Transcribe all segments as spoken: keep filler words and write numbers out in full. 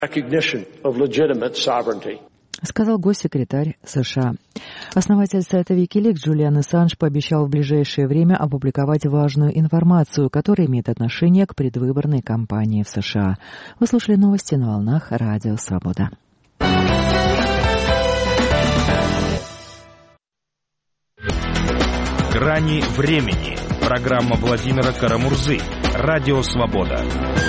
сказал госсекретарь США. Основатель сайта Wikileaks Джулиан Ассанж пообещал в ближайшее время опубликовать важную информацию, которая имеет отношение к предвыборной кампании в США. Вы слушали новости на волнах Радио Свобода. Грани времени. Программа Владимира Карамурзы. Радио Свобода.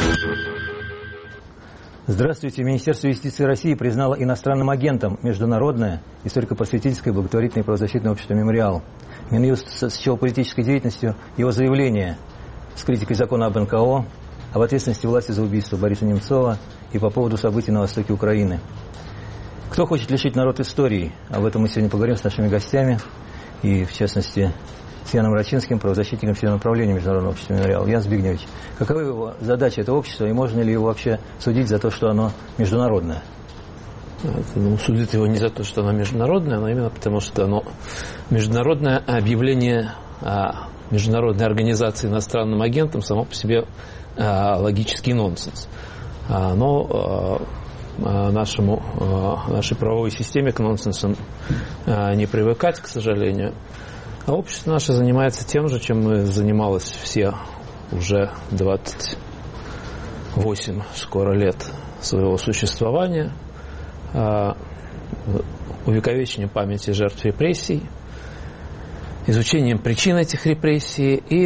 Здравствуйте. Министерство юстиции России признало иностранным агентом Международное историко-просветительское благотворительное правозащитное общество «Мемориал». Минюст счел политической деятельностью его заявление с критикой закона об эн ка о, об ответственности власти за убийство Бориса Немцова и по поводу событий на востоке Украины. Кто хочет лишить народ истории? Об этом мы сегодня поговорим с нашими гостями, и в частности с Яном Рачинским, правозащитником членом правления Международного общества «Мемориал». Ян Збигневич, какова его задача этого общества, и можно ли его вообще судить за то, что оно международное? Ну, судить его не за то, что оно международное, но именно потому, что оно международное объявление о международной организации иностранным агентом само по себе логический нонсенс. Но нашему, нашей правовой системе к нонсенсам не привыкать, к сожалению. А общество наше занимается тем же, чем мы занималось все уже двадцать восемь скоро лет своего существования. Увековечением памяти жертв репрессий, изучением причин этих репрессий и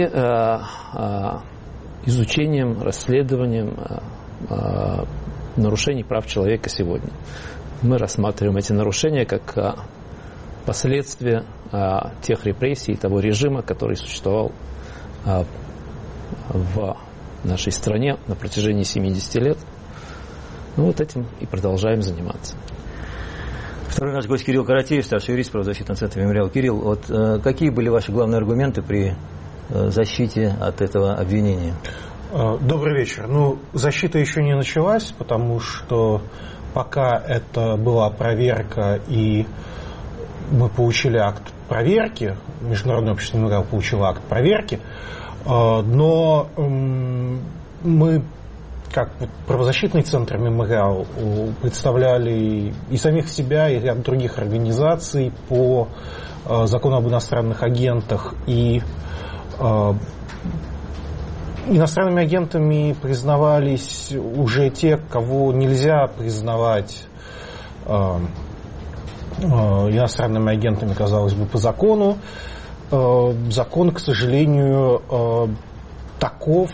изучением, расследованием нарушений прав человека сегодня. Мы рассматриваем эти нарушения как последствия а, тех репрессий, того режима, который существовал а, в нашей стране на протяжении семидесяти лет. Ну, вот этим и продолжаем заниматься. Второй наш гость Кирилл Каратеев, старший юрист правозащитного центра «Мемориал». Кирилл, вот э, какие были ваши главные аргументы при э, защите от этого обвинения? Добрый вечер. Ну, защита еще не началась, потому что пока это была проверка и мы получили акт проверки, Международное общество «Мемориал» получило акт проверки, но мы, как правозащитный центр «Мемориал», представляли и самих себя, и ряд других организаций по закону об иностранных агентах, и иностранными агентами признавались уже те, кого нельзя признавать иностранными агентами, казалось бы, по закону. Закон, к сожалению, таков,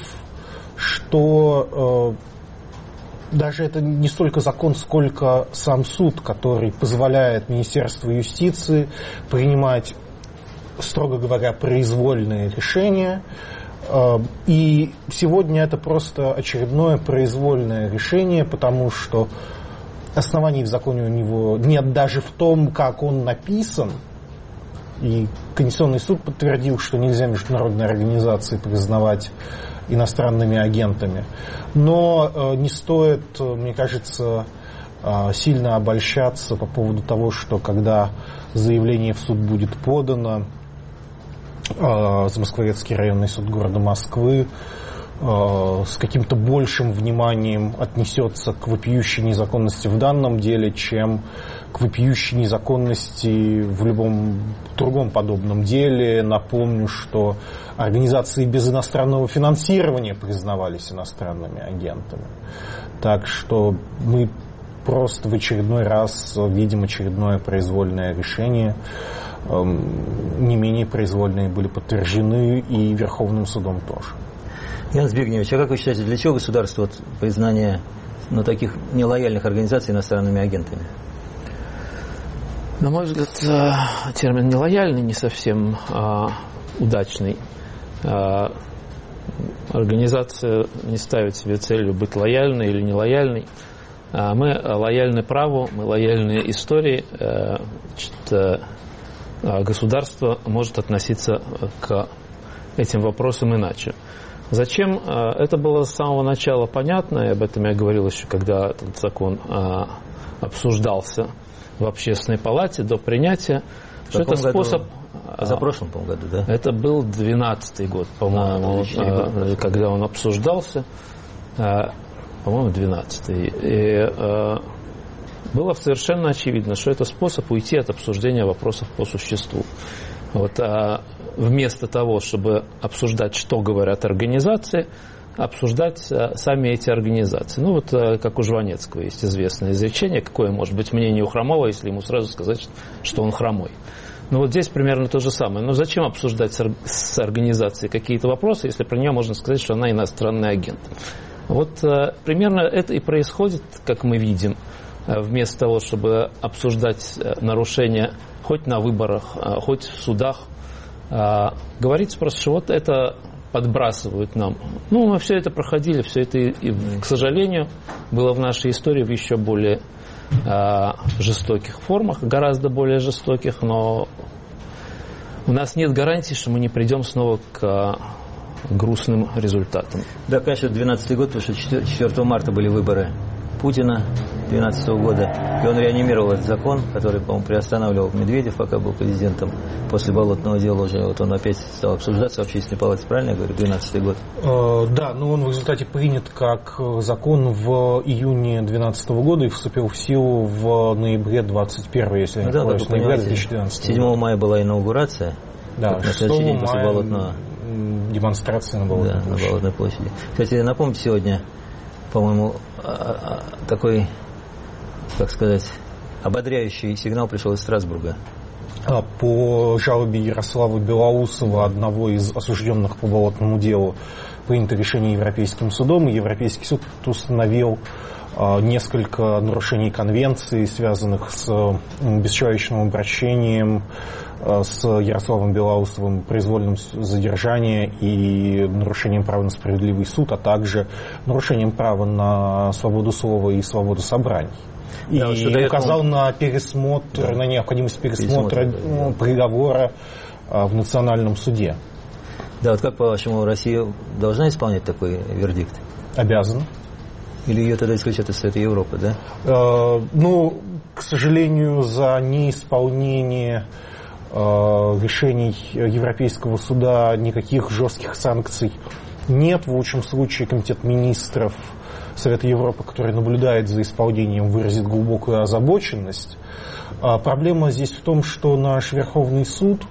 что даже это не столько закон, сколько сам суд, который позволяет Министерству юстиции принимать, строго говоря, произвольные решения. И сегодня это просто очередное произвольное решение, потому что оснований в законе у него нет даже в том, как он написан. И Конституционный суд подтвердил, что нельзя международные организации признавать иностранными агентами. Но э, не стоит, мне кажется, э, сильно обольщаться по поводу того, что когда заявление в суд будет подано, э, Замоскворецкий районный суд города Москвы с каким-то большим вниманием отнесется к вопиющей незаконности в данном деле, чем к вопиющей незаконности в любом другом подобном деле. Напомню, что организации без иностранного финансирования признавались иностранными агентами. Так что мы просто в очередной раз видим очередное произвольное решение. Не менее произвольные были подтверждены и Верховным судом тоже. Ян Збигневич, а как вы считаете, для чего государство вот, признание ну, таких нелояльных организаций иностранными агентами? На мой взгляд, термин «нелояльный» не совсем а, удачный. А, организация не ставит себе целью быть лояльной или нелояльной. А, мы лояльны праву, мы лояльны истории. А, значит, а, государство может относиться к этим вопросам иначе. Зачем? Это было с самого начала понятно, и об этом я говорил еще, когда этот закон обсуждался в Общественной палате до принятия, что это способ... За прошлым, по-моему, году, да? Это был двенадцатый год, по-моему, а, когда он обсуждался. по-моему, двенадцатый. И э, было совершенно очевидно, что это способ уйти от обсуждения вопросов по существу. Вот, а вместо того, чтобы обсуждать, что говорят организации, обсуждать а, сами эти организации. Ну вот, а, как у Жванецкого есть известное изречение, какое может быть мнение у хромого, если ему сразу сказать, что он хромой. Ну вот здесь примерно то же самое. Но зачем обсуждать с, с организацией какие-то вопросы, если про нее можно сказать, что она иностранный агент? Вот а, примерно это и происходит, как мы видим, а, вместо того, чтобы обсуждать а, нарушения хоть на выборах, а, хоть в судах, а, говорится просто, что вот это подбрасывают нам. Ну, мы все это проходили, все это, и, и, к сожалению, было в нашей истории в еще более а, жестоких формах, гораздо более жестоких, но у нас нет гарантии, что мы не придем снова к а, грустным результатам. Да, конечно, двенадцатый год, потому что четвёртого марта были выборы Путина двенадцатого года, и он реанимировал этот закон, который, по-моему, приостанавливал Медведев, пока был президентом. После болотного дела уже вот он опять стал обсуждаться в общественной палате, правильно я говорю, двенадцатый год? Э, да, но он в результате принят как закон в июне двенадцатого года и вступил в силу в ноябре двадцать первого, если я не да, ошибаюсь, ноября две тысячи двенадцатого. седьмого мая была инаугурация, да, на следующий день после болотного. Демонстрация на Болотной, да, площади. на Болотной площади. Кстати, напомните, сегодня, по-моему, такой, как сказать, ободряющий сигнал пришел из Страсбурга. По жалобе Ярослава Белоусова, одного из осужденных по болотному делу, принято решение Европейским судом, и Европейский суд установил несколько нарушений конвенции, связанных с бесчеловечным обращением, с Ярославом Белоусовым, произвольным задержанием и нарушением права на справедливый суд, а также нарушением права на свободу слова и свободу собраний. И да, указал этому... на пересмотр, да. на необходимость пересмотра Пересмотр, да. приговора в национальном суде. Да, вот как, по-вашему, Россия должна исполнять такой вердикт? Обязана. Или ее тогда исключат из Совета Европы, да? Э, ну, к сожалению, за неисполнение э, решений Европейского суда никаких жестких санкций нет. В лучшем случае Комитет министров Совета Европы, который наблюдает за исполнением, выразит глубокую озабоченность. А проблема здесь в том, что наш Верховный суд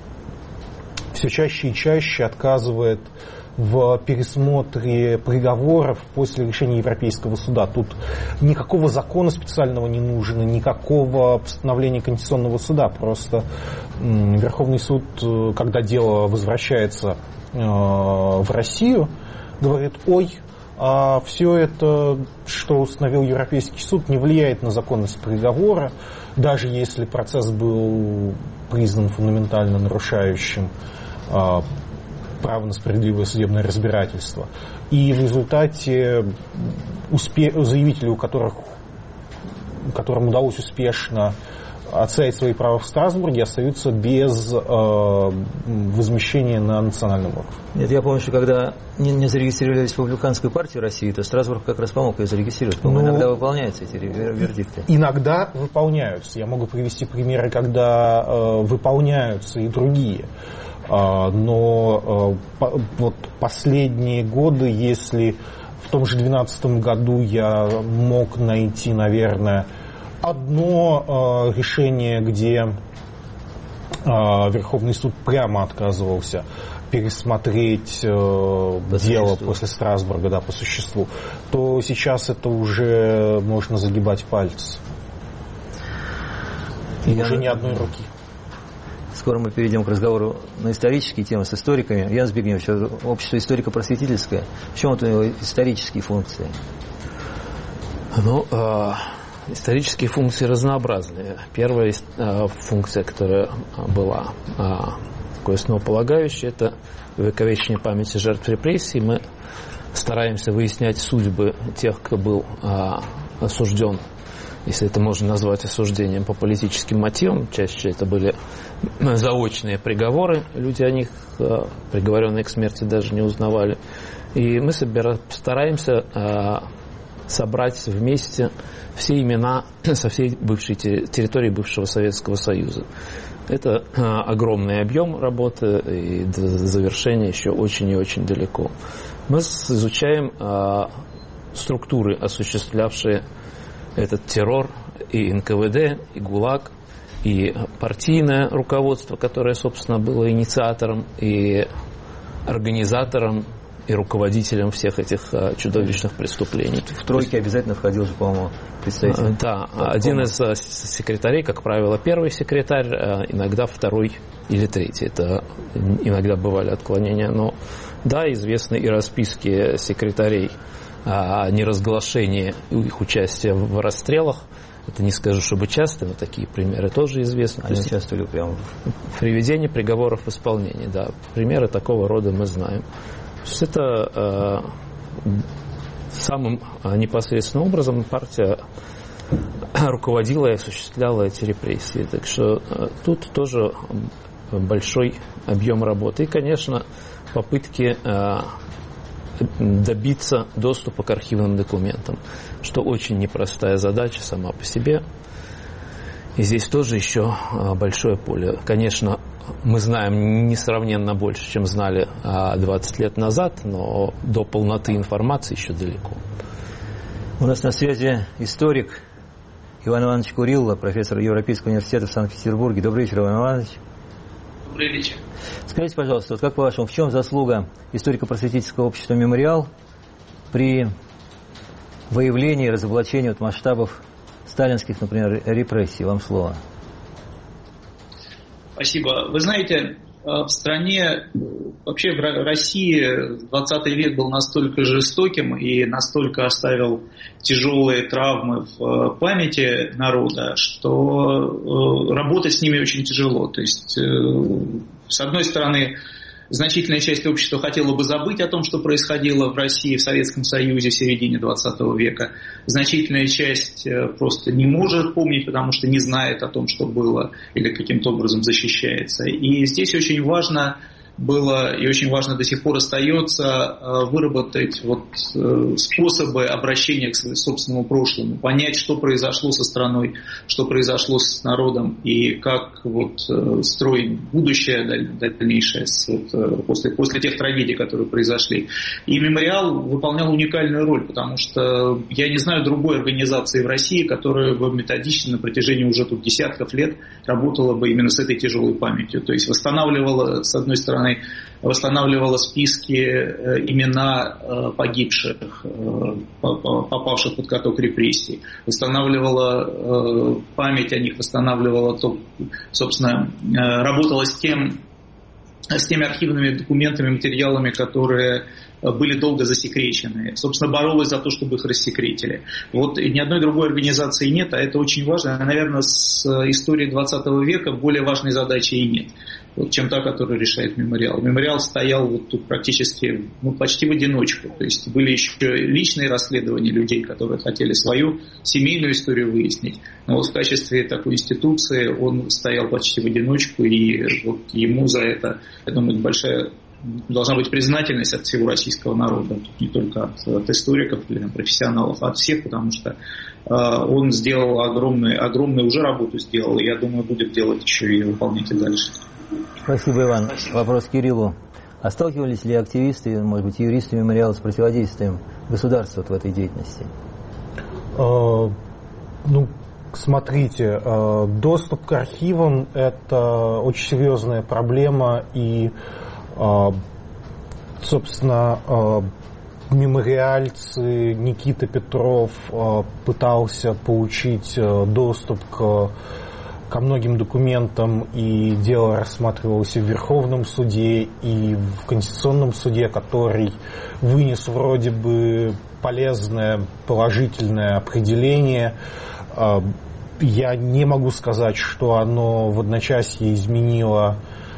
все чаще и чаще отказывает в пересмотре приговоров после решения Европейского суда. Тут никакого закона специального не нужно, никакого постановления Конституционного суда. Просто Верховный суд, когда дело возвращается в Россию, говорит: ой, а все это, что установил Европейский суд, не влияет на законность приговора, даже если процесс был признан фундаментально нарушающим право на справедливое судебное разбирательство. И в результате успе... заявители, у которых, которым удалось успешно отстоять свои права в Страсбурге, остаются без э, возмещения на национальном уровне. Нет, я помню, что когда не, не зарегистрировали республиканскую партию России, то Страсбург как раз помог ее зарегистрировать. По-моему, ну, иногда выполняются эти вердикты. Иногда выполняются. Я могу привести примеры, когда э, выполняются и другие. Но вот последние годы, если в том же две тысячи двенадцатом году я мог найти, наверное, одно решение, где Верховный суд прямо отказывался пересмотреть по дело существу. После Страсбурга, да, по существу, то сейчас это уже можно загибать пальцы. И я... уже ни одной руки. Скоро мы перейдем к разговору на исторические темы с историками. Ян Збигневич, общество историко-просветительское. В чем это его исторические функции? Ну, э, исторические функции разнообразные. Первая э, функция, которая была э, такой основополагающей, это увековечение памяти жертв репрессий. Мы стараемся выяснять судьбы тех, кто был э, осужден, если это можно назвать осуждением по политическим мотивам. Чаще это были заочные приговоры. Люди о них, приговоренные к смерти, даже не узнавали. И мы собира... стараемся э, собрать вместе все имена со всей бывшей территории бывшего Советского Союза. Это э, огромный объем работы, и до завершения еще очень и очень далеко. Мы изучаем э, структуры, осуществлявшие этот террор, и эн ка вэ дэ, и ГУЛАГ, и партийное руководство, которое, собственно, было инициатором и организатором и руководителем всех этих а, чудовищных преступлений. В тройке обязательно входил же, по-моему, представитель. Да, один из а, секретарей, как правило, первый секретарь, а, иногда второй или третий. Это иногда бывали отклонения, но да, известны и расписки секретарей о неразглашении их участия в расстрелах. Это не скажу, чтобы часто, но такие примеры тоже известны. Они участвовали прямо в приведении приговоров в исполнение. Да, примеры такого рода мы знаем. То есть это э, самым непосредственным образом партия руководила и осуществляла эти репрессии. Так что э, тут тоже большой объем работы. И, конечно, попытки э, добиться доступа к архивным документам, что очень непростая задача сама по себе. И здесь тоже еще большое поле. Конечно, мы знаем несравненно больше, чем знали двадцать лет назад, но до полноты информации еще далеко. У нас на связи историк Иван Иванович Курило, профессор Европейского университета в Санкт-Петербурге. Добрый вечер, Иван Иванович. Добрый вечер. Скажите, пожалуйста, вот как по-вашему, в чем заслуга историко-просветительского общества «Мемориал» при выявлении и разоблачении вот масштабов сталинских, например, репрессий? Вам слово. Спасибо. Вы знаете, в стране, вообще в России двадцатый век был настолько жестоким и настолько оставил тяжелые травмы в памяти народа, что работать с ними очень тяжело. То есть, с одной стороны, значительная часть общества хотела бы забыть о том, что происходило в России, в Советском Союзе в середине двадцатого века. Значительная часть просто не может помнить, потому что не знает о том, что было, или каким-то образом защищается. И здесь очень важно было и очень важно до сих пор остается выработать вот способы обращения к собственному прошлому, понять, что произошло со страной, что произошло с народом и как вот строить будущее дальнейшее вот после, после тех трагедий, которые произошли. И «Мемориал» выполнял уникальную роль, потому что я не знаю другой организации в России, которая бы методично на протяжении уже тут десятков лет работала бы именно с этой тяжелой памятью. То есть восстанавливала, с одной стороны, восстанавливала списки, имена погибших, попавших под каток репрессий, восстанавливала память о них, восстанавливала, то, собственно, работала с тем, с теми архивными документами, материалами, которые были долго засекречены. Собственно, боролась за то, чтобы их рассекретили. Вот ни одной другой организации нет, а это очень важно. Наверное, с историей двадцатого века более важной задачи и нет, вот, чем та, которую решает «Мемориал». «Мемориал» стоял вот тут практически, ну, почти в одиночку. То есть были еще личные расследования людей, которые хотели свою семейную историю выяснить. Но вот в качестве такой институции он стоял почти в одиночку, и вот ему за это, я думаю, большая должна быть признательность от всего российского народа, не только от, от историков или профессионалов, а от всех, потому что э, он сделал огромную, огромную уже работу сделал, и я думаю, будет делать еще и выполнять и дальше. Спасибо, Иван. Спасибо. Вопрос к Кириллу. А сталкивались ли активисты, может быть, юристы «Мемориала» с противодействием государства вот в этой деятельности? Э, ну, смотрите, э, доступ к архивам – это очень серьезная проблема, и собственно, мемориальцы Никита Петров пытался получить доступ к, ко многим документам, и дело рассматривалось и в Верховном суде, и в Конституционном суде, который вынес вроде бы полезное, положительное определение. Я не могу сказать, что оно в одночасье изменило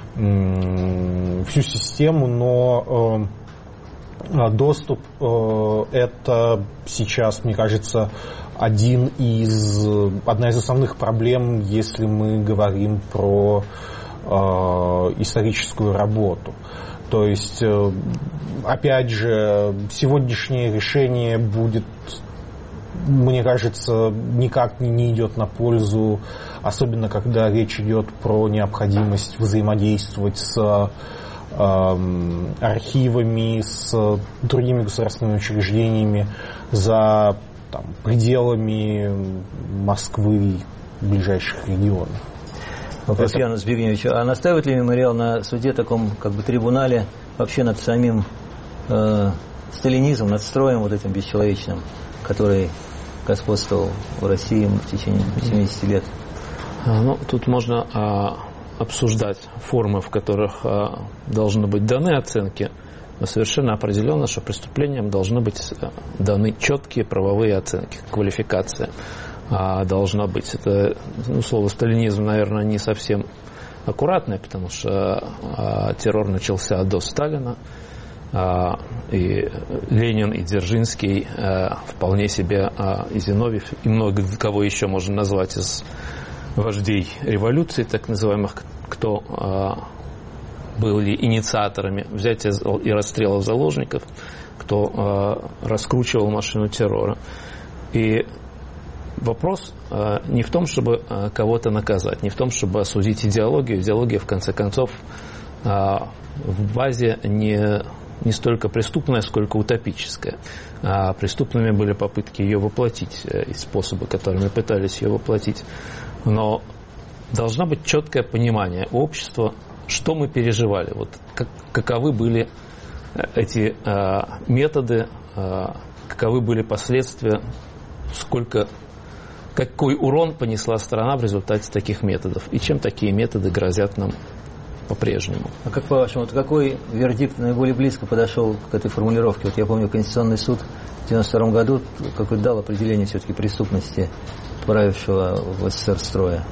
всю систему, но э, доступ э, это сейчас, мне кажется, один из, одна из основных проблем, если мы говорим про э, историческую работу. То есть, э, опять же, сегодняшнее решение будет, мне кажется, никак не идет на пользу, особенно когда речь идет про необходимость взаимодействовать с архивами, с другими государственными учреждениями за там, пределами Москвы и ближайших регионов. Вопрос Яну Збигневичу. А настаивает ли мемориал на суде, таком как бы трибунале, вообще над самим э, сталинизмом, над строем вот этим бесчеловечным, который господствовал в России в течение семидесяти лет? Ну, тут можно а, обсуждать формы, в которых а, должны быть даны оценки, но совершенно определенно, что преступлениям должны быть даны четкие правовые оценки, квалификация а, должна быть. Это, ну, слово сталинизм, наверное, не совсем аккуратное, потому что а, террор начался до Сталина, а, и Ленин, и Дзержинский, а, вполне себе, а, и Зиновьев, и много кого еще можно назвать из вождей революции, так называемых, кто а, были инициаторами взятия и расстрелов заложников, кто а, раскручивал машину террора. И вопрос а, не в том, чтобы а, кого-то наказать, не в том, чтобы осудить идеологию. Идеология, в конце концов, а, в базе не, не столько преступная, сколько утопическая. А преступными были попытки ее воплотить и способы, которыми пытались ее воплотить. Но должно быть четкое понимание общества, что мы переживали, вот как, каковы были эти э, методы, э, каковы были последствия, сколько, какой урон понесла страна в результате таких методов, и чем такие методы грозят нам по-прежнему. А как по-вашему, вот какой вердикт наиболее близко подошел к этой формулировке? Вот я помню, Конституционный суд в девяносто втором году какой дал определение все-таки преступности правившего в СССР строя.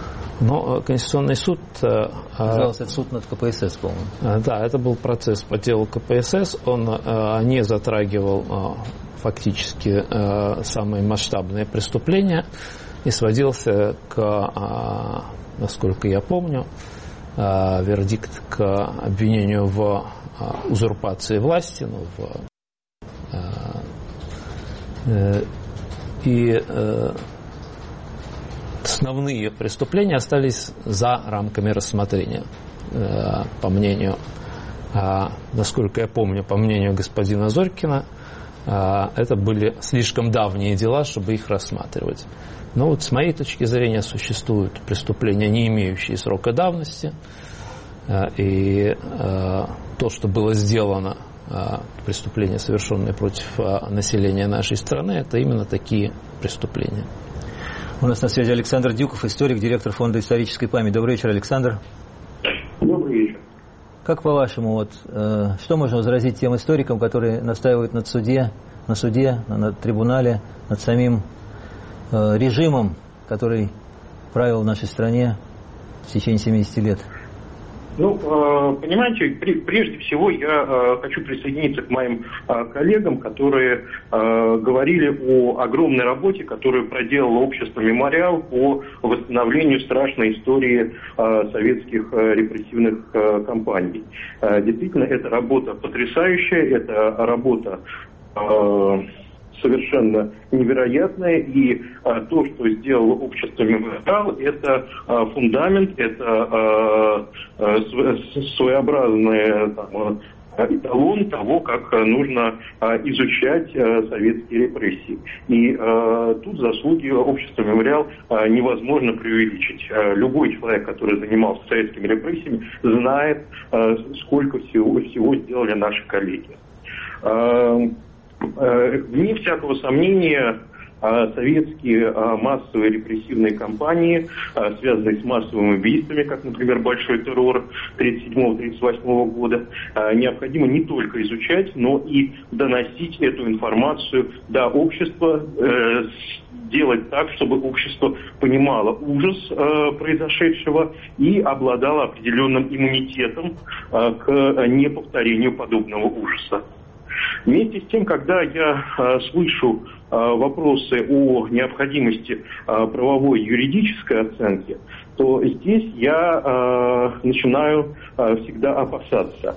Но Конституционный суд... Назывался это суд над ка пэ эс эс, по-моему. Да, это был процесс по делу ка пэ эс эс. Он не затрагивал фактически самые масштабные преступления и сводился к, насколько я помню, вердикт к обвинению в узурпации власти, ну, в, и основные преступления остались за рамками рассмотрения. По мнению, насколько я помню, по мнению господина Зорькина, это были слишком давние дела, чтобы их рассматривать. Но вот с моей точки зрения существуют преступления, не имеющие срока давности. И то, что было сделано, преступления, совершенные против населения нашей страны, это именно такие преступления. У нас на связи Александр Дюков, историк, директор Фонда исторической памяти. Добрый вечер, Александр. Добрый вечер. Как по-вашему, вот, э, что можно возразить тем историкам, которые настаивают над суде, на суде, на трибунале, над самим э, режимом, который правил в нашей стране в течение семидесяти лет? Ну, понимаете, прежде всего я хочу присоединиться к моим коллегам, которые говорили о огромной работе, которую проделало общество «Мемориал» по восстановлению страшной истории советских репрессивных кампаний. Действительно, эта работа потрясающая, это работа совершенно невероятное, и а, то, что сделало общество «Мемориал», это а, фундамент, это а, а, своеобразный там, эталон того, как нужно а, изучать а, советские репрессии. И а, тут заслуги общества «Мемориал» а, невозможно преувеличить. А, любой человек, который занимался советскими репрессиями, знает, а, сколько всего, всего сделали наши коллеги. А, Вне всякого сомнения, советские массовые репрессивные кампании, связанные с массовыми убийствами, как, например, большой террор тридцать седьмого — тридцать восьмого года, необходимо не только изучать, но и доносить эту информацию до общества, делать так, чтобы общество понимало ужас произошедшего и обладало определенным иммунитетом к неповторению подобного ужаса. Вместе с тем, когда я э, слышу э, вопросы о необходимости правовой юридической оценки, то здесь я начинаю всегда опасаться.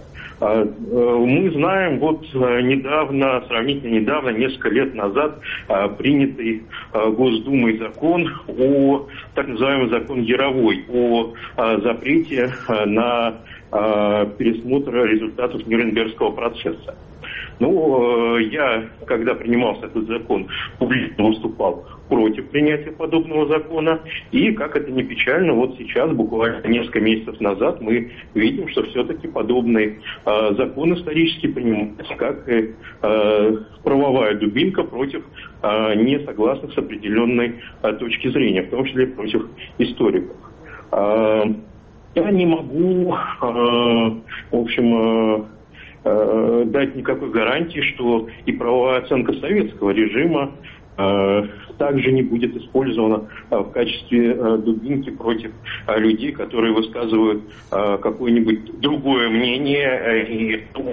Мы знаем, вот недавно, сравнительно недавно, несколько лет назад, принятый Госдумой закон о, так называемый закон Яровой, о запрете на пересмотр результатов Нюрнбергского процесса. Ну, я, когда принимался этот закон, публично выступал против принятия подобного закона. И, как это ни печально, вот сейчас, буквально несколько месяцев назад, мы видим, что все-таки подобный э, закон исторически принимается как э, правовая дубинка против э, несогласных с определенной э, точки зрения, в том числе против историков. Э, я не могу, э, в общем, э, дать никакой гарантии, что и правовая оценка советского режима э, также не будет использована э, в качестве э, дубинки против э, людей, которые высказывают э, какое-нибудь другое мнение. Э, и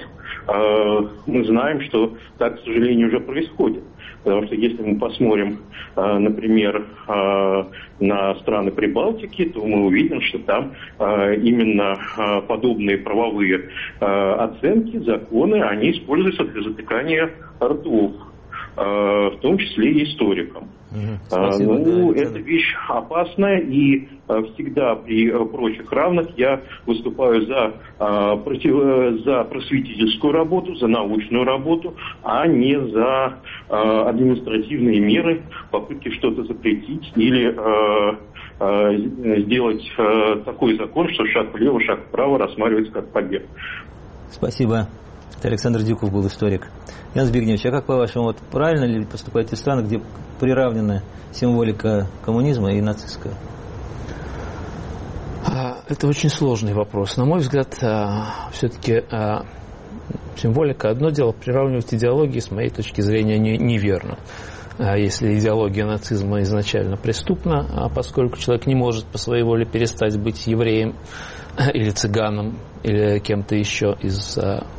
э, мы знаем, что так, к сожалению, уже происходит. Потому что если мы посмотрим, э, например, э, на страны Прибалтики, то мы увидим, что там э, именно э, подобные правовые э, оценки, законы, они используются для затыкания ртов, э, в том числе и историкам. Угу. Спасибо, ну, да, это вещь опасная, и э, всегда при э, прочих равных я выступаю за, э, против, за просветительскую работу, за научную работу, а не за э, административные меры, попытки что-то запретить или э, э, сделать э, такой закон, что шаг влево, шаг вправо рассматривается как побег. Спасибо. Это Александр Дюков был историк. Ян Збигневич, а как по-вашему, вот правильно ли поступают те страны, где приравнена символика коммунизма и нацистская? Это очень сложный вопрос. На мой взгляд, все-таки символика одно дело, приравнивать идеологии, с моей точки зрения, неверно. Если идеология нацизма изначально преступна, поскольку человек не может по своей воле перестать быть евреем или цыганом, или кем-то еще из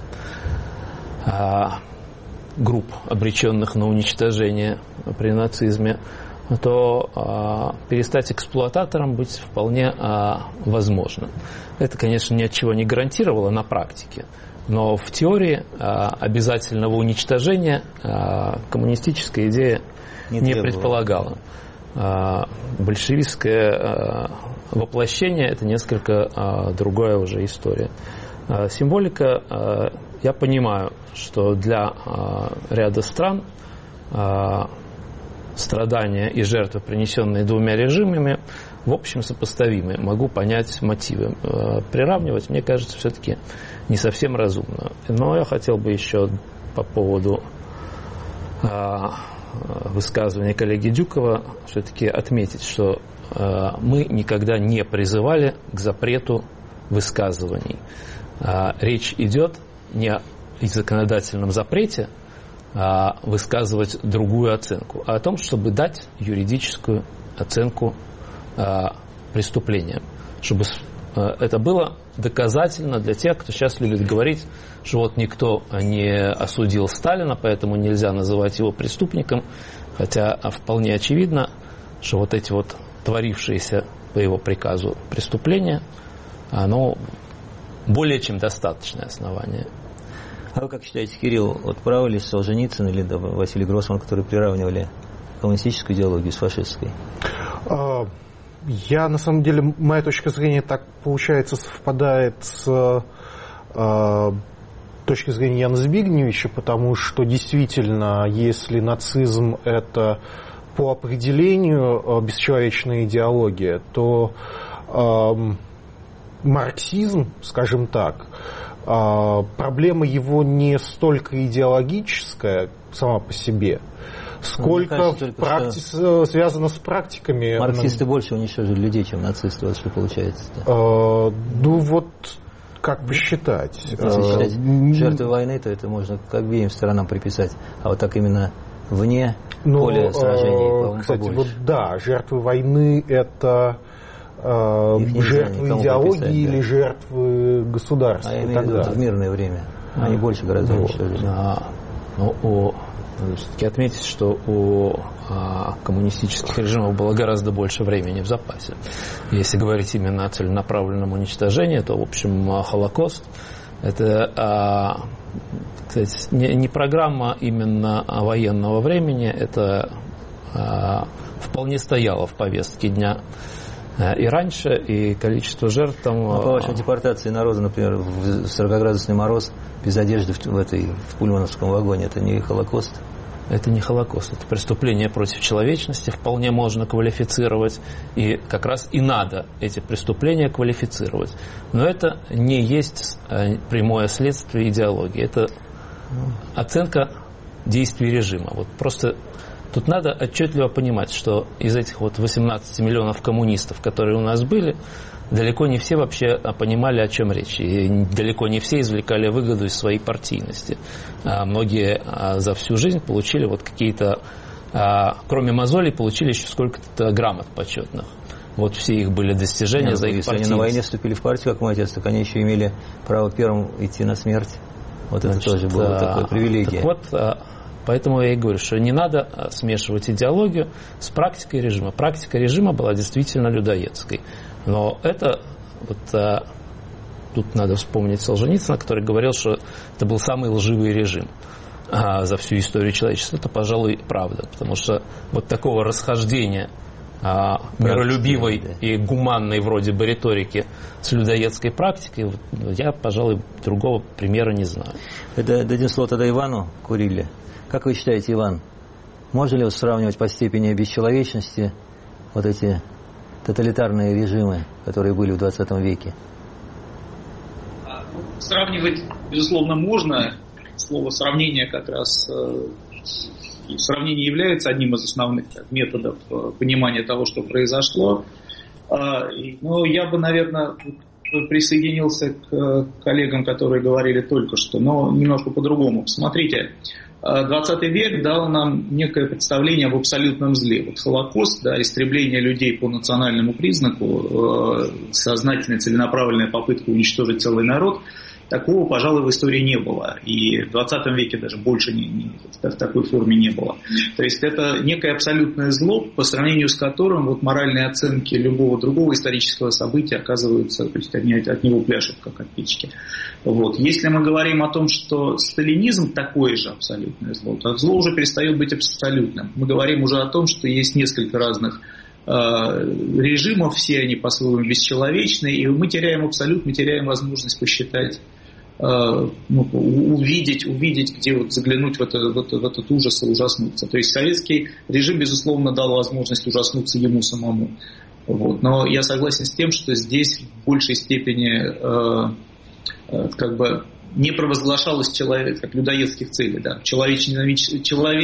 групп, обреченных на уничтожение при нацизме, то э, перестать эксплуататором быть вполне э, возможно. Это, конечно, ни от чего не гарантировало на практике, но в теории э, обязательного уничтожения э, коммунистическая идея не, не предполагала. Э, большевистское э, воплощение – это несколько э, другая уже история. Э, символика, э, я понимаю, что для э, ряда стран э, страдания и жертвы, принесенные двумя режимами, в общем сопоставимы. Могу понять мотивы. Э, приравнивать, мне кажется, все-таки не совсем разумно. Но я хотел бы еще по поводу э, высказывания коллеги Дюкова все-таки отметить, что э, мы никогда не призывали к запрету высказываний. Э, речь идет не о законодательном запрете а высказывать другую оценку, а о том, чтобы дать юридическую оценку а, преступлениям, чтобы а, это было доказательно для тех, кто сейчас любит говорить, что вот никто не осудил Сталина, поэтому нельзя называть его преступником, хотя вполне очевидно, что вот эти вот творившиеся по его приказу преступления, оно более чем достаточное основание. А вы как считаете, Кирилл, вот правы ли Солженицын или да, Василий Гроссман, которые приравнивали коммунистическую идеологию с фашистской? Я, на самом деле, моя точка зрения так, получается, совпадает с э, точки зрения Яна Збигневича, потому что действительно, если нацизм – это по определению бесчеловечная идеология, то э, марксизм, скажем так, проблема его не столько идеологическая сама по себе, сколько кажется, практи... что... связана с практиками. Марксисты больше уничтожили людей, чем нацисты, вот что получается. А, ну вот, как посчитать. Если считать жертвы войны, то это можно к обеим сторонам приписать, а вот так именно вне Но, поля сражений, кстати, побольше. Вот да, жертвы войны это жертвы идеологии приписать, или да. жертвы государства. А я имею в виду в мирное время. Они больше гораздо ну, да. Ну, о Надо все-таки отметить, что у а, коммунистических режимов было гораздо больше времени в запасе. Если говорить именно о целенаправленном уничтожении, то, в общем, Холокост – это, а, кстати, не, не программа именно военного времени, это а, вполне стояло в повестке дня и раньше, и количество жертв там... А по вашей депортации народа, например, в сорокаградусный мороз, без одежды в, в, этой, в пульмановском вагоне, это не Холокост? Это не Холокост, это преступление против человечности, вполне можно квалифицировать, и как раз и надо эти преступления квалифицировать. Но это не есть прямое следствие идеологии, это оценка действий режима. Вот просто тут надо отчетливо понимать, что из этих вот восемнадцати миллионов коммунистов, которые у нас были, далеко не все вообще понимали, о чем речь. И далеко не все извлекали выгоду из своей партийности. А многие за всю жизнь получили вот какие-то, кроме мозолей, получили еще сколько-то грамот почетных. Вот все их были достижения Нет, за их если партийность. Если они на войне вступили в партию, как мой отец, так они еще имели право первым идти на смерть. Вот Значит, это тоже было такое привилегия. Так вот, поэтому я и говорю, что не надо смешивать идеологию с практикой режима. Практика режима была действительно людоедской. Но это, вот, а, тут надо вспомнить Солженицына, который говорил, что это был самый лживый режим а, за всю историю человечества. Это, пожалуй, правда, потому что вот такого расхождения а, миролюбивой да. и гуманной вроде бы риторики с людоедской практикой, вот, я, пожалуй, другого примера не знаю. Это дадим слово тогда Ивану Курилле. Как вы считаете, Иван, можно ли вот сравнивать по степени бесчеловечности вот эти тоталитарные режимы, которые были в двадцатом веке? Сравнивать, безусловно, можно. Слово «сравнение» как раз сравнение является одним из основных методов понимания того, что произошло. Но я бы, наверное, присоединился к коллегам, которые говорили только что, но немножко по-другому. Посмотрите, двадцатый век дал нам некое представление об абсолютном зле. Вот Холокост, да, истребление людей по национальному признаку, э, сознательная целенаправленная попытка уничтожить целый народ, такого, пожалуй, в истории не было. И в двадцатом веке даже больше не, не, в такой форме не было. То есть это некое абсолютное зло, по сравнению с которым вот моральные оценки любого другого исторического события оказываются, то есть они от него пляшут, как от печки. Вот. Если мы говорим о том, что сталинизм такое же абсолютное зло, то зло уже перестает быть абсолютным. Мы говорим уже о том, что есть несколько разных режимов, все они по-своему бесчеловечны, и мы теряем абсолют, мы теряем возможность посчитать, ну, увидеть, увидеть, где вот заглянуть в, это, в, это, в этот ужас и ужаснуться. То есть советский режим, безусловно, дал возможность ужаснуться ему самому. Вот. Но я согласен с тем, что здесь в большей степени э, э, как бы не провозглашалось человек, как людоедских целей. Да. Человеконенавидческой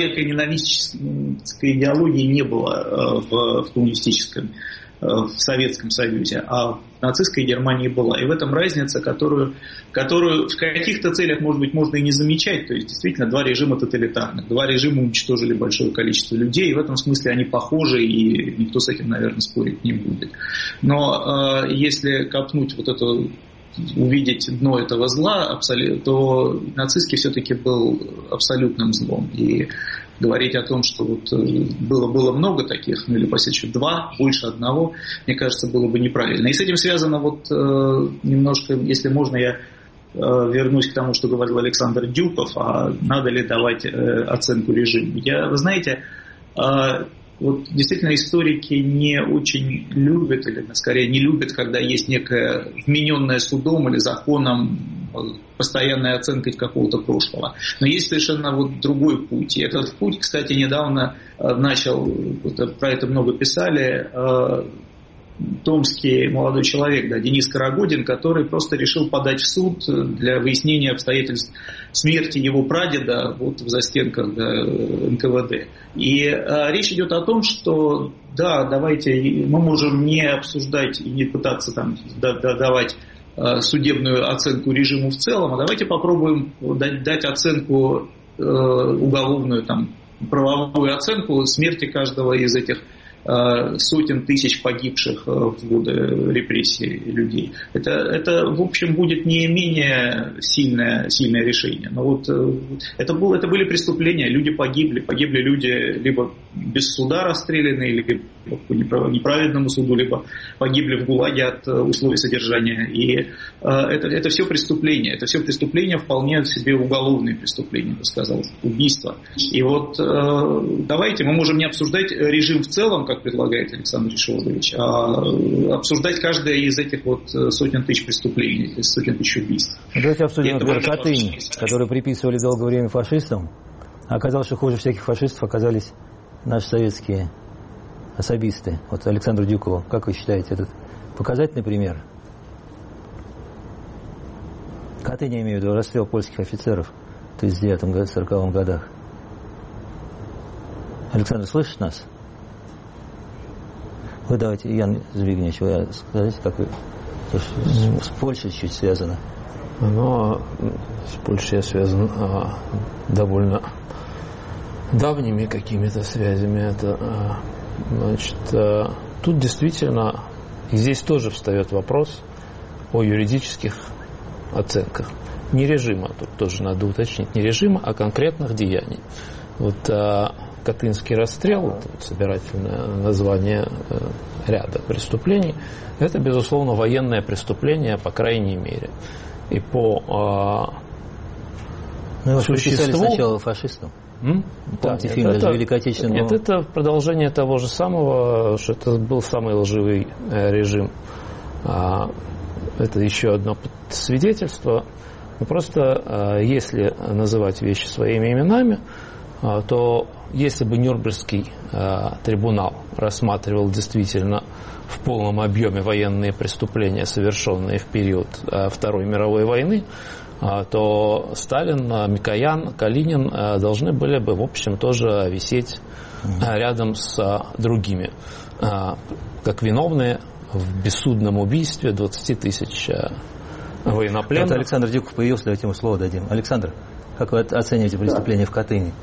идеологии не было в, в коммунистическом, в Советском Союзе, а в нацистской Германии была. И в этом разница, которую, которую в каких-то целях, может быть, можно и не замечать. То есть, действительно, два режима тоталитарных. Два режима уничтожили большое количество людей, и в этом смысле они похожи, и никто с этим, наверное, спорить не будет. Но э, если копнуть вот эту, увидеть дно этого зла, то нацистский все-таки был абсолютным злом. И говорить о том, что вот было, было много таких, ну или по сути два, больше одного, мне кажется, было бы неправильно. И с этим связано вот немножко, если можно, я вернусь к тому, что говорил Александр Дюков, а надо ли давать оценку режиму. Я, вы знаете, вот действительно историки не очень любят, или скорее не любят, когда есть некая вмененная судом или законом постоянная оценка какого-то прошлого. Но есть совершенно вот другой путь. И этот путь, кстати, недавно начал, про это много писали, томский молодой человек, да, Денис Карагодин, который просто решил подать в суд для выяснения обстоятельств смерти его прадеда вот в застенках, да, эн ка вэ дэ. И а, речь идет о том, что да, давайте, мы можем не обсуждать и не пытаться там да, да, давать а, судебную оценку режиму в целом, а давайте попробуем дать, дать оценку э, уголовную, там, правовую оценку смерти каждого из этих сотен тысяч погибших в годы репрессий людей. Это, это, в общем, будет не менее сильное, сильное решение. Но вот это, было, это были преступления, люди погибли. Погибли люди либо без суда расстреляны, либо по неправедному суду, либо погибли в ГУЛАГе от условий содержания. И это, это все преступления. Это все преступления вполне себе уголовные преступления, я бы сказал, убийства. И вот давайте, мы можем не обсуждать режим в целом, как предлагает Александр Всеволодович, а обсуждать каждое из этих вот сотен тысяч преступлений, сотен тысяч убийств. Давайте обсудим, например, Катынь, которую приписывали долгое время фашистам. Оказалось, что хуже всяких фашистов оказались наши советские особисты. Вот Александру Дюкову, как вы считаете, этот показательный пример? Катынь, я имею в виду, расстрел польских офицеров в тысяча девятьсот сороковых годах. Александр, слышит нас? Вы давайте, Ян Збигневич, вы скажите, как вы с, с Польшей чуть связано? Ну, с Польшей я связан а, довольно давними какими-то связями. Это, а, значит, а, тут действительно, и здесь тоже встает вопрос о юридических оценках. Не режима, тут тоже надо уточнить, не режима, а конкретных деяний. Вот а, Катынский расстрел, вот, собирательное название э, ряда преступлений, это, безусловно, военное преступление, по крайней мере. И по э, ну, существу... сначала фашистам. М? Помните да, фильм это, «Даже Великой Отечественной»? Нет, это продолжение того же самого, что это был самый лживый э, режим. А, это еще одно свидетельство. Но просто, э, если называть вещи своими именами, э, то если бы Нюрнбергский э, трибунал рассматривал действительно в полном объеме военные преступления, совершенные в период э, Второй мировой войны, э, то Сталин, э, Микоян, Калинин э, должны были бы, в общем, тоже висеть э, рядом с э, другими, э, как виновные в бессудном убийстве двадцати тысяч э, военнопленных. Вот Александр Дюков появился, давайте ему слово дадим. Александр, как вы оцениваете преступление в Катыни?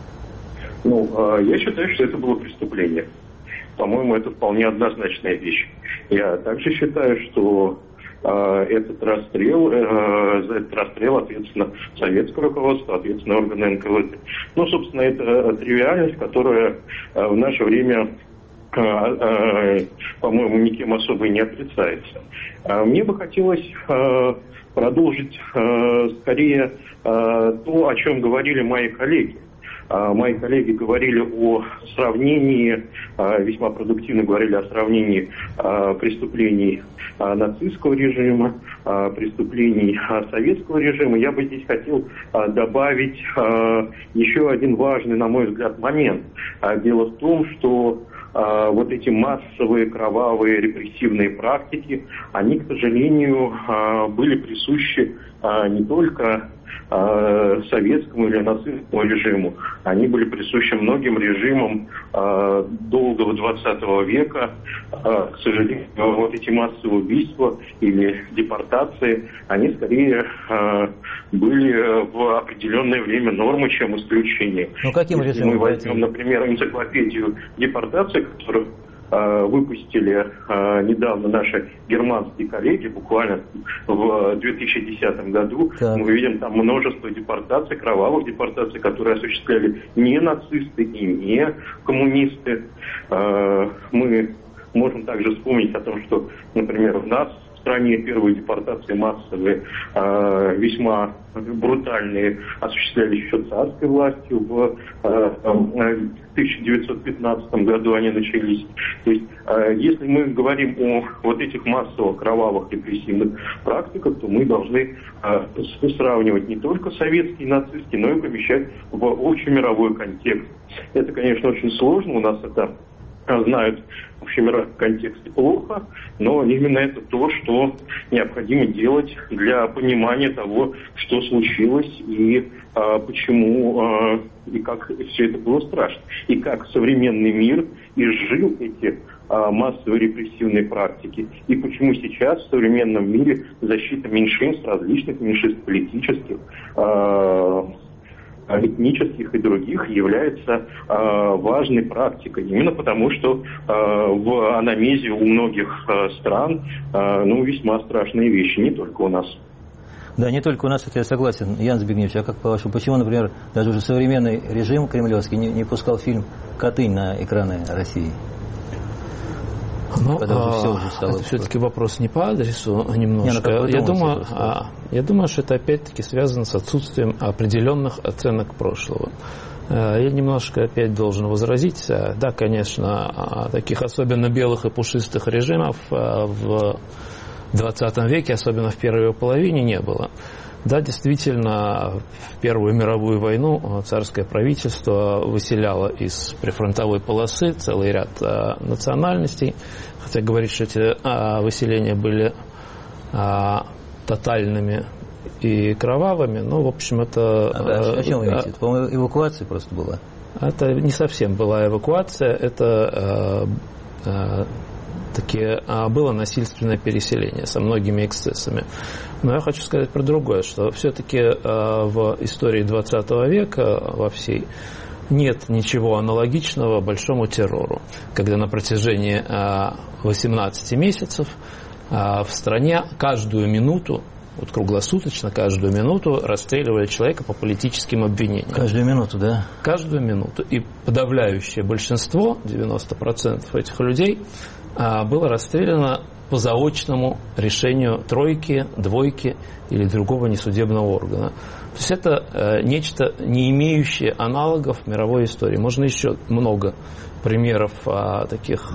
Ну, я считаю, что это было преступление. По-моему, это вполне однозначная вещь. Я также считаю, что э, этот расстрел, э, за этот расстрел ответственно советское руководство, ответственно органы эн ка вэ тэ. Ну, собственно, это тривиальность, которая э, в наше время, э, э, по-моему, никем особо и не отрицается. Э, мне бы хотелось э, продолжить э, скорее э, то, о чем говорили мои коллеги. Мои коллеги говорили о сравнении, весьма продуктивно говорили о сравнении преступлений нацистского режима, преступлений советского режима. Я бы здесь хотел добавить еще один важный, на мой взгляд, момент. Дело в том, что вот эти массовые кровавые репрессивные практики, они, к сожалению, были присущи не только советскому или нацистскому режиму. Они были присущи многим режимам э, долгого двадцатого века. Э, к сожалению, вот эти массовые убийства или депортации, они скорее э, были в определенное время нормой, чем исключение. Ну, каким Если режимом? мы возьмем, например, энциклопедию депортации, которую выпустили э, недавно наши германские коллеги, буквально в две тысячи десятом году, да. Мы видим там множество депортаций, кровавых депортаций, которые осуществляли не нацисты и не коммунисты. Э, мы можем также вспомнить о том, что, например, в нас в стране первые депортации массовые, э, весьма брутальные, осуществлялись еще царской властью. В э, тысяча девятьсот пятнадцатом году они начались. То есть, э, если мы говорим о вот этих массовых кровавых репрессивных практиках, то мы должны э, сравнивать не только советские и нацистские, но и помещать в общемировой контекст. Это, конечно, очень сложно. У нас это знают в общемировом контексте плохо, но именно это то, что необходимо делать для понимания того, что случилось и а, почему а, и как все это было страшно. И как современный мир изжил эти а, массовые репрессивные практики. И почему сейчас в современном мире защита меньшинств, различных меньшинств политических, а, этнических и других является важной практикой. Именно потому, что в анамнезе у многих стран ну, весьма страшные вещи, не только у нас. Да, не только у нас, это я согласен. Ян Збигневич, а как по-вашему, почему, например, даже уже современный режим кремлевский не, не пускал фильм «Катынь» на экраны России? Ну, а, все уже стало это все-таки вопрос не по адресу, а немножко. Не, ну, я, думаю, а, я думаю, что это опять-таки связано с отсутствием определенных оценок прошлого. Я немножко опять должен возразить. Да, конечно, таких особенно белых и пушистых режимов в двадцатом веке, особенно в первой его половине, не было. Да, действительно, в Первую мировую войну царское правительство выселяло из прифронтовой полосы целый ряд а, национальностей, хотя говорит, что эти а, выселения были а, тотальными и кровавыми, но, в общем, это... А, да, о чем вы имеете? Это, по-моему, эвакуация просто была. Это не совсем была эвакуация, это... А, а, таки было насильственное переселение со многими эксцессами. Но я хочу сказать про другое, что все-таки в истории двадцатого века во всей нет ничего аналогичного большому террору, когда на протяжении восемнадцати месяцев в стране каждую минуту, вот круглосуточно, каждую минуту расстреливали человека по политическим обвинениям. Каждую минуту, да? Каждую минуту. И подавляющее большинство, девяносто процентов этих людей, было расстреляно по заочному решению тройки, двойки или другого несудебного органа. То есть это нечто, не имеющее аналогов в мировой истории. Можно еще много примеров таких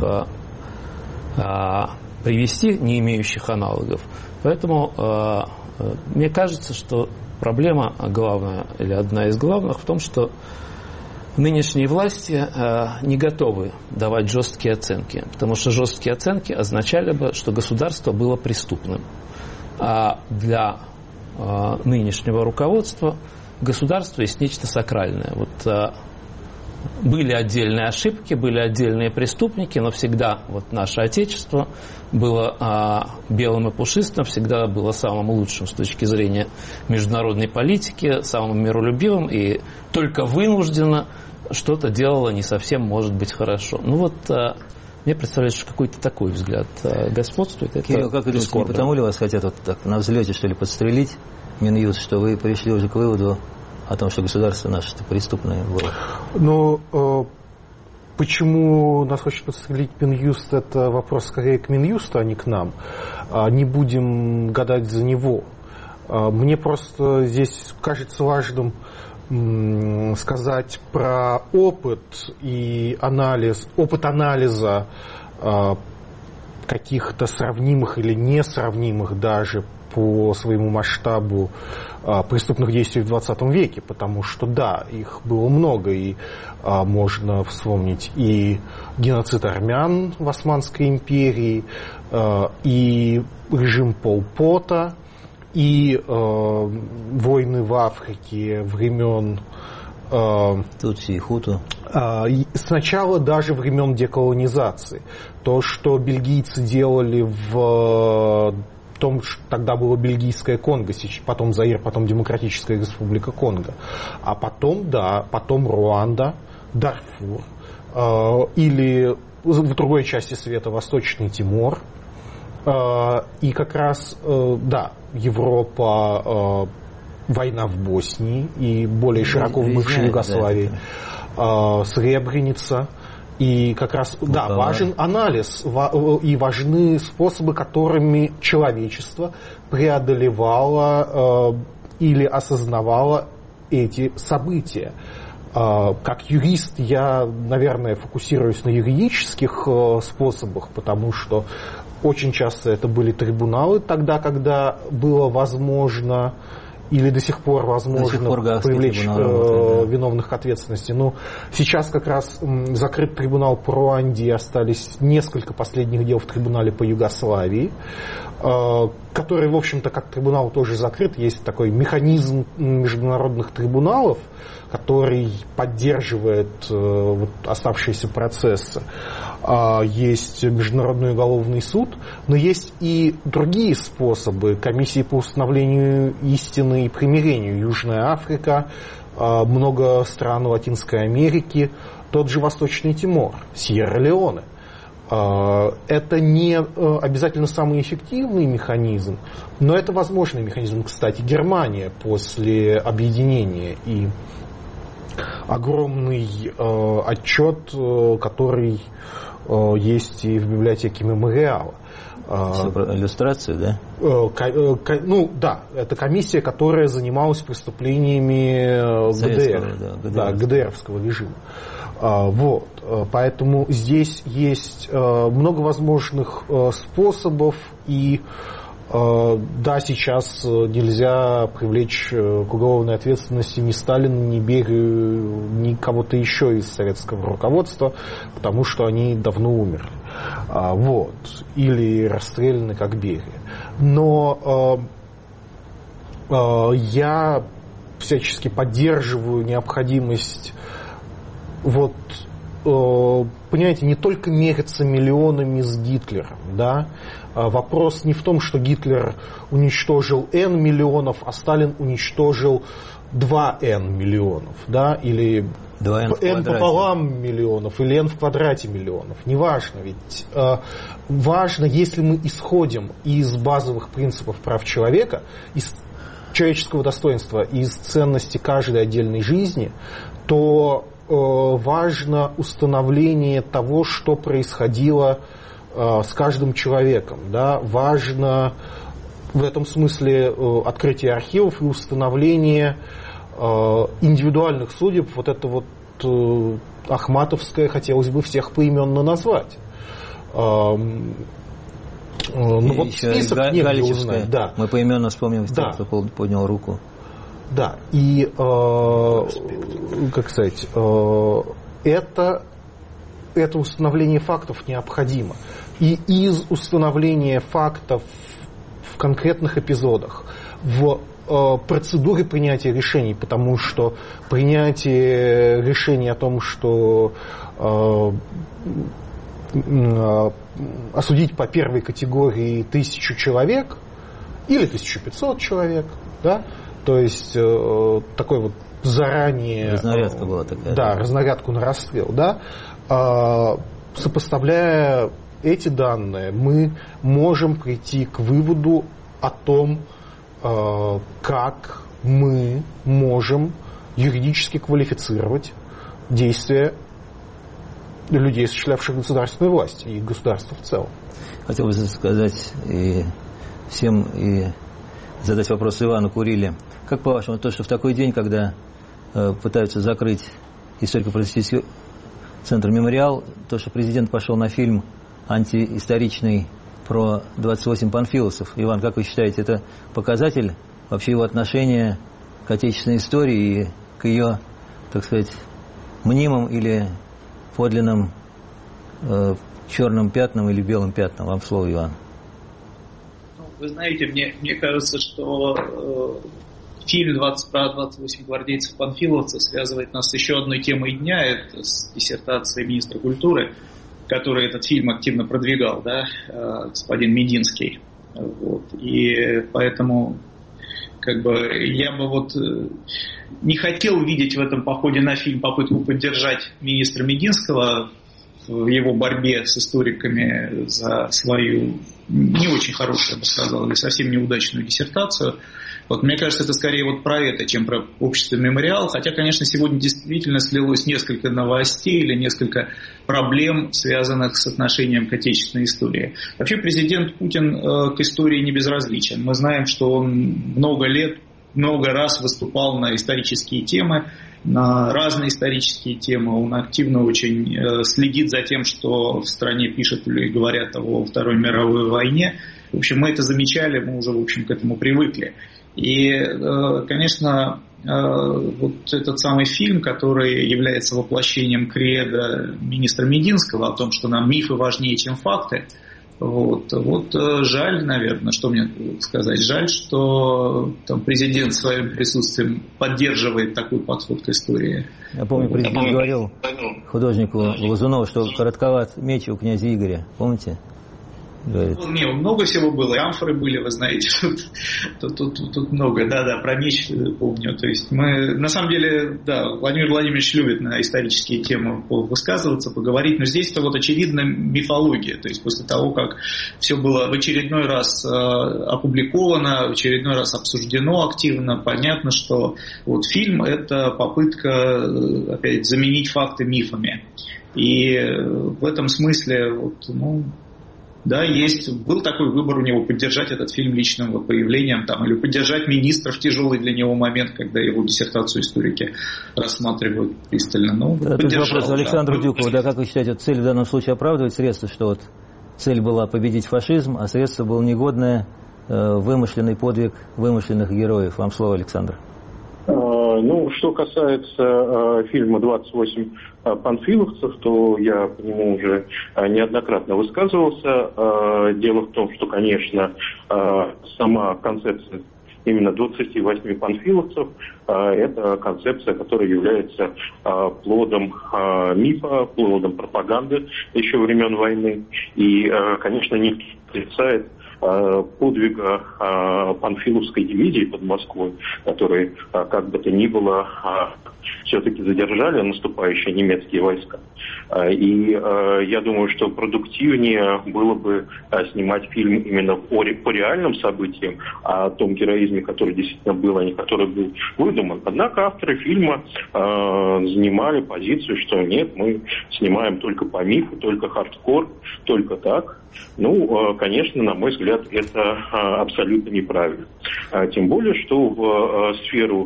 привести, не имеющих аналогов. Поэтому мне кажется, что проблема главная, или одна из главных, в том, что нынешние власти э, не готовы давать жесткие оценки, потому что жесткие оценки означали бы, что государство было преступным. А для э, нынешнего руководства государство есть нечто сакральное. Вот, э, были отдельные ошибки, были отдельные преступники, но всегда вот наше Отечество было а, белым и пушистым, всегда было самым лучшим с точки зрения международной политики, самым миролюбивым, и только вынужденно что-то делало не совсем, может быть, хорошо. Ну вот, а, мне представляется, что какой-то такой взгляд а, господствует. Это Кирилл, как вы думаете, не потому ли вас хотят вот так на взлете, что ли, подстрелить, Минюст, что вы пришли уже к выводу о том, что государство наше преступное было? Ну, э, почему нас хочет подстрелить Минюст, это вопрос скорее к Минюсту, а не к нам. А не будем гадать за него. А мне просто здесь кажется важным м, сказать про опыт и анализ, опыт анализа э, каких-то сравнимых или несравнимых даже по своему масштабу а, преступных действий в двадцатом веке, потому что, да, их было много, и а, можно вспомнить и геноцид армян в Османской империи, а, и режим Пол Пота, и а, войны в Африке времен а, Тутси и Хуту. А, сначала даже времен деколонизации. То, что бельгийцы делали в том, что тогда было бельгийское Конго, потом Заир, потом Демократическая Республика Конго. А потом, да, потом Руанда, Дарфур, э, или в другой части света Восточный Тимор. Э, и как раз, э, да, Европа, э, война в Боснии и более широко в бывшей Югославии, э, Сребреница. И как раз, ну, да, важен анализ и важны способы, которыми человечество преодолевало э, или осознавало эти события. Э, как юрист я, наверное, фокусируюсь на юридических э, способах, потому что очень часто это были трибуналы тогда, когда было возможно или до сих пор возможно сих пор привлечь э, виновных к ответственности. Но сейчас как раз м, закрыт трибунал по Руанде, остались несколько последних дел в трибунале по Югославии, э, который, в общем-то, как трибунал тоже закрыт. Есть такой механизм международных трибуналов, который поддерживает э, вот, оставшиеся процессы. Э, есть Международный уголовный суд, но есть и другие способы. Комиссии по установлению истины и примирению. Южная Африка, э, много стран Латинской Америки, тот же Восточный Тимор, Сьерра-Леоне. Это не обязательно самый эффективный механизм, но это возможный механизм. Кстати, Германия после объединения и огромный отчет, который есть и в библиотеке Мемориала. Все про иллюстрацию, да? Ну да, это комиссия, которая занималась преступлениями ГДР, да, да, ГДРовского режима. Вот, поэтому здесь есть много возможных способов, и да, сейчас нельзя привлечь к уголовной ответственности ни Сталина, ни Берию, ни кого-то еще из советского руководства, потому что они давно умерли. Вот. Или расстреляны, как Берия. Но э, э, я всячески поддерживаю необходимость вот, э, понимаете, не только мериться миллионами с Гитлером, да. Вопрос не в том, что Гитлер уничтожил N миллионов, а Сталин уничтожил два эн миллионов, да, или N пополам миллионов, или N в квадрате миллионов. Неважно, ведь э, важно, если мы исходим из базовых принципов прав человека, из человеческого достоинства, из ценности каждой отдельной жизни, то э, важно установление того, что происходило э, с каждым человеком, да, важно в этом смысле э, открытие архивов и установление индивидуальных судеб. Вот это вот э, ахматовское хотелось бы всех поименно назвать. Э, э, ну вот список Га- негде узнать. Да. Мы поименно вспомним, да. Кто поднял руку. Да, и э, как сказать, э, это, это установление фактов необходимо. И из установления фактов в конкретных эпизодах, в процедуры принятия решений, потому что принятие решений о том, что э, э, осудить по первой категории тысячу человек или тысячу пятьсот человек, да, то есть э, такой вот заранее... Разнарядка была такая. Да, разнарядку на расстрел, да, э, сопоставляя эти данные, мы можем прийти к выводу о том, как мы можем юридически квалифицировать действия людей, осуществлявших государственную власть и государство в целом. Хотел бы сказать и всем и задать вопрос Ивану Куриле. Как по-вашему, то, что в такой день, когда э, пытаются закрыть историко-просветительский центр «Мемориал», то, что президент пошел на фильм антиисторичный про двадцать восемь панфиловцев. Иван, как вы считаете, это показатель вообще его отношения к отечественной истории и к ее, так сказать, мнимым или подлинным э, черным пятнам или белым пятнам? Вам слово, Иван. Ну, вы знаете, мне, мне кажется, что э, фильм двадцать, про двадцать восемь гвардейцев-панфиловцев связывает нас с еще одной темой дня, это с диссертацией министра культуры, который этот фильм активно продвигал, да, господин Мединский. Вот. И поэтому как бы, я бы вот не хотел видеть в этом походе на фильм попытку поддержать министра Мединского в его борьбе с историками за свою не очень хорошую, я бы сказал, или совсем неудачную диссертацию. Вот, мне кажется, это скорее вот про это, чем про общество «Мемориал». Хотя, конечно, сегодня действительно слилось несколько новостей или несколько проблем, связанных с отношением к отечественной истории. Вообще президент Путин э, к истории не безразличен. Мы знаем, что он много лет, много раз выступал на исторические темы, на разные исторические темы. Он активно очень э, следит за тем, что в стране пишут или говорят о Второй мировой войне. В общем, мы это замечали, мы уже, в общем, к этому привыкли. И, конечно, вот этот самый фильм, который является воплощением кредо министра Мединского о том, что нам мифы важнее, чем факты, вот, вот жаль, наверное, что мне сказать, жаль, что там, президент своим присутствием поддерживает такой подход к истории. Я помню, президент говорил художнику Глазунову, что коротковат меч у князя Игоря, помните? говорит. Не, много всего было, и амфоры были, вы знаете, тут, тут, тут, тут много, да-да, про меч помню. То есть мы, на самом деле, да, Владимир Владимирович любит на исторические темы высказываться, поговорить, но здесь-то вот очевидно мифология. То есть после того, как все было в очередной раз опубликовано, в очередной раз обсуждено активно, понятно, что вот фильм – это попытка, опять, заменить факты мифами. И в этом смысле, вот, ну, да, есть, был такой выбор у него поддержать этот фильм личным появлением там, или поддержать министра в тяжелый для него момент, когда его диссертацию историки рассматривают пристально. Ну, да, тут вопрос Александру да. Дюкову. Да, как вы считаете, цель в данном случае оправдывает средства, что вот цель была победить фашизм, а средство было негодное, э, вымышленный подвиг вымышленных героев? Вам слово, Александр. Ну, что касается э, фильма «двадцать восемь панфиловцев», то я по нему уже э, неоднократно высказывался. Э, дело в том, что, конечно, э, сама концепция именно двадцати восьми панфиловцев э, это концепция, которая является э, плодом э, мифа, плодом пропаганды еще времен войны. И, э, конечно, не отрицает подвига а, панфиловской дивизии под Москвой, которые, а, как бы то ни было, а, все-таки задержали наступающие немецкие войска. А, и а, я думаю, что продуктивнее было бы а, снимать фильм именно по, по реальным событиям, о том героизме, который действительно был, а не который был выдуман. Однако авторы фильма а, занимали позицию, что нет, мы снимаем только по мифу, только хардкор, только так. Ну, конечно, на мой взгляд, это абсолютно неправильно. Тем более, что в сферу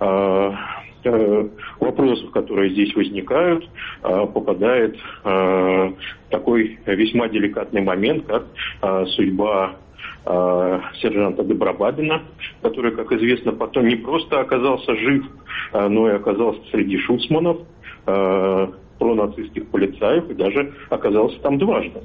вопросов, которые здесь возникают, попадает такой весьма деликатный момент, как судьба сержанта Добробабина, который, как известно, потом не просто оказался жив, но и оказался среди шуцманов, пронацистских полицаев, и даже оказался там дважды.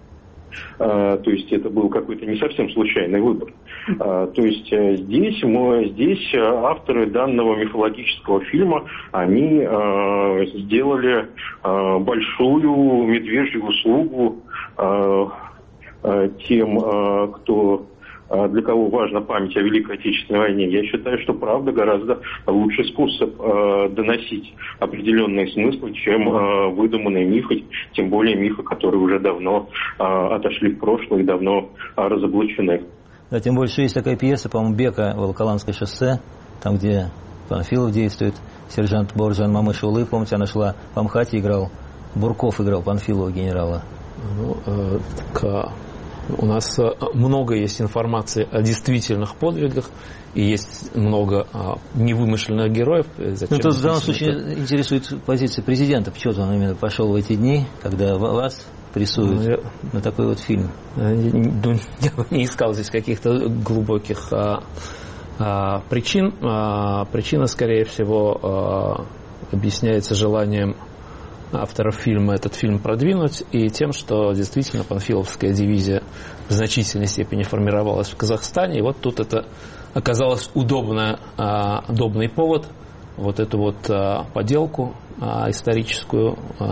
Uh, то есть это был какой-то не совсем случайный выбор. Uh, то есть uh, здесь, мы, здесь uh, авторы данного мифологического фильма, они uh, сделали uh, большую медвежью услугу uh, uh, тем, uh, кто... для кого важна память о Великой Отечественной войне. Я считаю, что правда гораздо лучший способ э, доносить определенные смыслы, чем э, выдуманные мифы, тем более мифы, которые уже давно э, отошли в прошлое и давно э, разоблачены. Да, тем больше есть такая пьеса, по-моему, Бека «Волоколамское шоссе», там, где Панфилов действует, сержант Борджан Мамышулы, помните, она шла по МХАТе, играл, Бурков играл Панфилова генерала. Ну, э, к... У нас много есть информации о действительных подвигах, и есть много а, невымышленных героев. Зачем ну, тут в данном случае это? Интересует позиция президента. Почему он именно пошел в эти дни, когда вас прессуют ну, я... на такой вот фильм? Я, я не искал здесь каких-то глубоких а, а, причин. А, причина, скорее всего, а, объясняется желанием авторов фильма этот фильм продвинуть и тем, что действительно панфиловская дивизия в значительной степени формировалась в Казахстане. И вот тут это оказалось удобно, удобный повод вот эту вот поделку историческую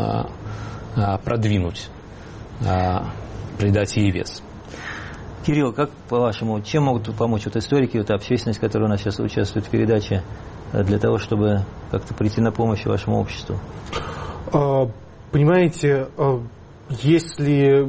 продвинуть, придать ей вес. Кирилл, как по-вашему, чем могут помочь вот историки, вот общественность, которая у нас сейчас участвует в передаче, для того, чтобы как-то прийти на помощь вашему обществу? Понимаете, если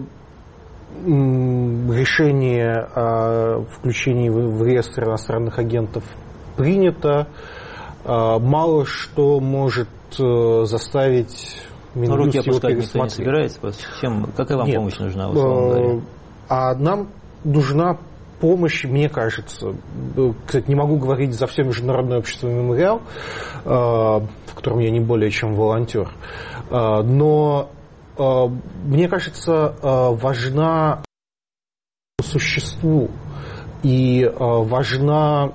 решение о включении в реестр иностранных агентов принято, мало что может заставить Минюст руки его опускать пересмотреть. Никто не собирается? Чем, какая вам Нет. помощь нужна, условно говоря? А нам нужна помощь, мне кажется, кстати, не могу говорить за все Международное общество «Мемориал», в котором я не более чем волонтер, но мне кажется, важна по существу и важна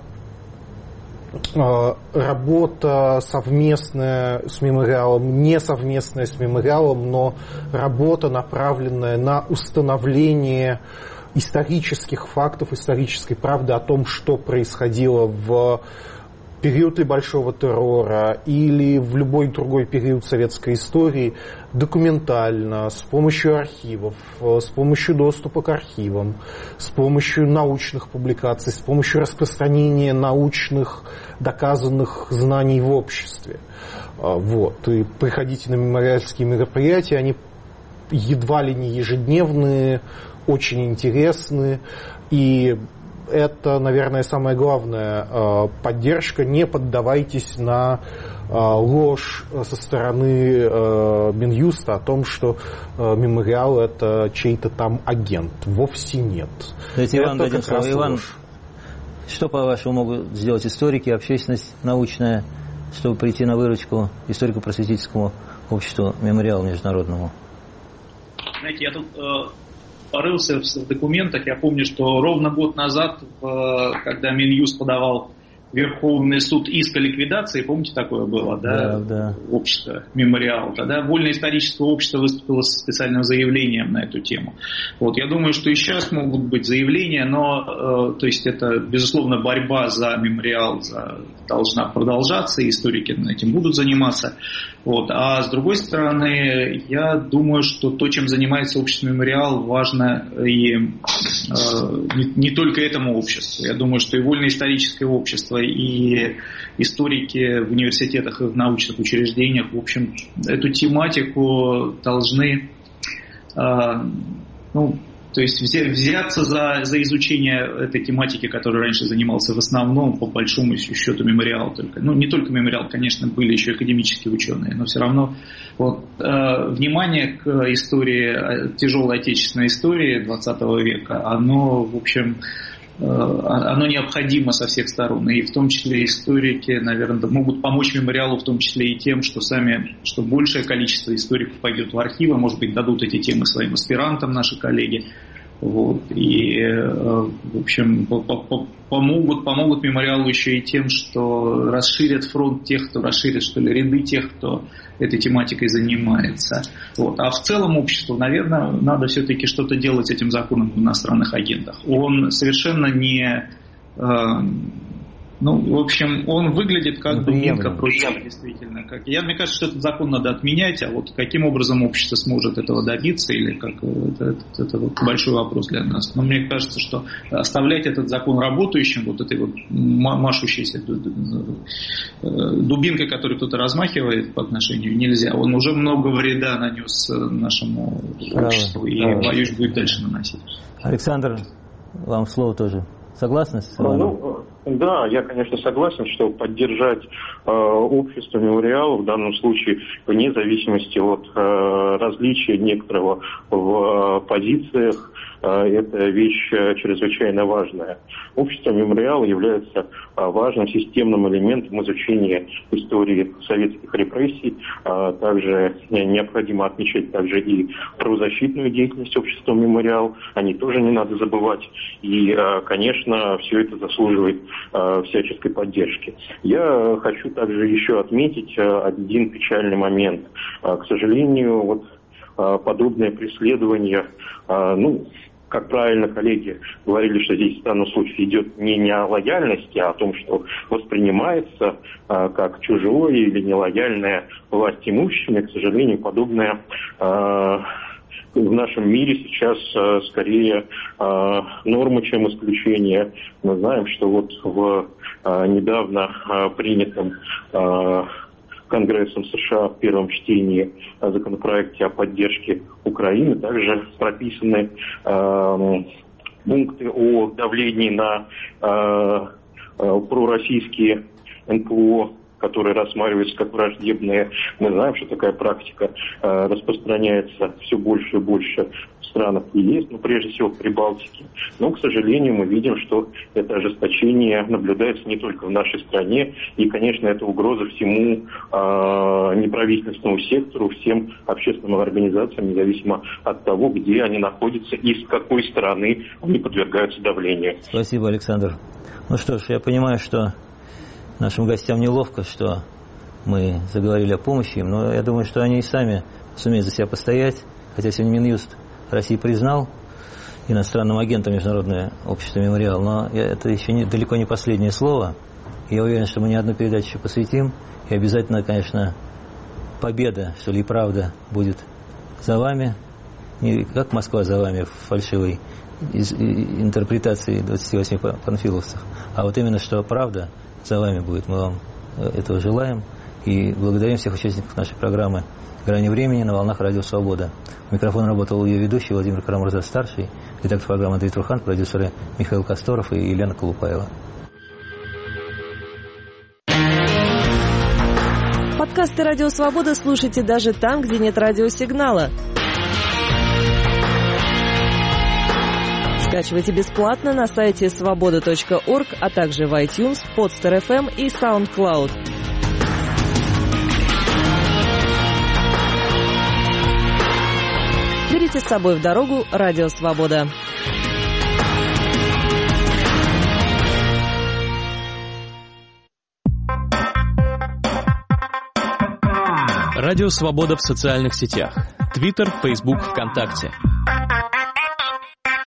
работа совместная с мемориалом, не совместная с мемориалом, но работа, направленная на установление исторических фактов, исторической правды о том, что происходило в период и Большого террора или в любой другой период советской истории документально, с помощью архивов, с помощью доступа к архивам, с помощью научных публикаций, с помощью распространения научных доказанных знаний в обществе. Вот. И приходите на мемориальские мероприятия, они едва ли не ежедневные, очень интересные, и это, наверное, самая главная поддержка. Не поддавайтесь на ложь со стороны Минюста о том, что мемориал — это чей-то там агент. Вовсе нет. Дайте, Иван, дадим слово. Иван, что, по-вашему, могут сделать историки, общественность научная, чтобы прийти на выручку историко-просветительскому обществу «Мемориал» международному? Знаете, я тут э, порылся в документах. Я помню, что ровно год назад, в, когда Минюст подавал в Верховный суд иск о ликвидации, помните, такое было, да, да, да. общество «Мемориал», тогда Вольно-историческое общество выступило с специальным заявлением на эту тему. Вот, я думаю, что и сейчас могут быть заявления, но, э, то есть, это, безусловно, борьба за «Мемориал» за, должна продолжаться, и историки этим будут заниматься. Вот. А с другой стороны, я думаю, что то, чем занимается общество «Мемориал», важно и э, не, не только этому обществу. Я думаю, что и Вольно-историческое общество, и историки в университетах и в научных учреждениях, в общем, эту тематику должны, э, ну, то есть взяться за, за изучение этой тематики, которой раньше занимался в основном, по большому счету, «Мемориал» только. Ну, не только «Мемориал», конечно, были еще академические ученые, но все равно вот, э, внимание к истории, тяжелой отечественной истории двадцатого века, оно, в общем, э, оно необходимо со всех сторон. И в том числе историки, наверное, могут помочь «Мемориалу», в том числе и тем, что сами, что большее количество историков пойдет в архивы, может быть, дадут эти темы своим аспирантам, наши коллеги. Вот. И, в общем, помогут, помогут «Мемориалу» еще и тем, что расширят фронт тех, кто расширит, что ли, ряды тех, кто этой тематикой занимается. Вот. А в целом обществу, наверное, надо все-таки что-то делать с этим законом об иностранных агентах. Он совершенно не... Ну, в общем, он выглядит как дубинка против, действительно. Как... Я, мне кажется, что этот закон надо отменять, а вот каким образом общество сможет этого добиться, или как это, это, это вот большой вопрос для нас. Но мне кажется, что оставлять этот закон работающим, вот этой вот машущейся дубинкой, которую кто-то размахивает по отношению, нельзя. Он уже много вреда нанес нашему обществу, и, да, боюсь, будет дальше наносить. Александр, вам слово тоже. Согласны с вами? Ну, да, я, конечно, согласен, что поддержать э, общество «Мемориал» в данном случае, вне зависимости от э, различия некоторого в э, позициях, э, это вещь чрезвычайно важная. Общество «Мемориал» является э, важным системным элементом изучения истории советских репрессий. Э, также необходимо отмечать также и правозащитную деятельность общества «Мемориал». Они тоже не надо забывать. И, э, конечно, все это заслуживает всяческой поддержки. Я хочу также еще отметить один печальный момент. К сожалению, вот подобное преследование, ну, как правильно коллеги говорили, что здесь в данном случае идет не, не о лояльности, а о том, что воспринимается как чужое или нелояльное власть имущими. К сожалению, подобное в нашем мире сейчас э, скорее э, норма, чем исключение. Мы знаем, что вот в э, недавно э, принятом э, Конгрессом США в первом чтении э, законопроекте о поддержке Украины также прописаны э, пункты о давлении на э, э, пророссийские эн пэ о, которые рассматриваются как враждебные. Мы знаем, что такая практика э, распространяется все больше и больше в странах ЕС, но прежде всего в Прибалтике. Но, к сожалению, мы видим, что это ожесточение наблюдается не только в нашей стране, и, конечно, это угроза всему э, неправительственному сектору, всем общественным организациям, независимо от того, где они находятся и с какой стороны они подвергаются давлению. Спасибо, Александр. Ну что ж, я понимаю, что нашим гостям неловко, что мы заговорили о помощи им, но я думаю, что они и сами сумеют за себя постоять. Хотя сегодня Минюст России признал иностранным агентом Международное общество «Мемориал», но это еще не, далеко не последнее слово. Я уверен, что мы не одну передачу еще посвятим. И обязательно, конечно, победа, что ли, и правда будет за вами. Не как Москва за вами в фальшивой из, и, интерпретации двадцати восьми панфиловцев, а вот именно, что правда за вами будет. Мы вам этого желаем и благодарим всех участников нашей программы «Грани времени» на волнах Радио Свобода. У микрофона работал ее ведущий Владимир Карамурза-старший, редактор программы Андрей Трухан, продюсеры Михаил Косторов и Елена Колупаева. Подкасты «Радио Свобода» слушайте даже там, где нет радиосигнала. Скачивайте бесплатно на сайте свобода точка орг, а также в iTunes, Podster эф эм и SoundCloud. Берите с собой в дорогу «Радио Свобода». Радио Свобода в социальных сетях. Твиттер, Фейсбук, ВКонтакте.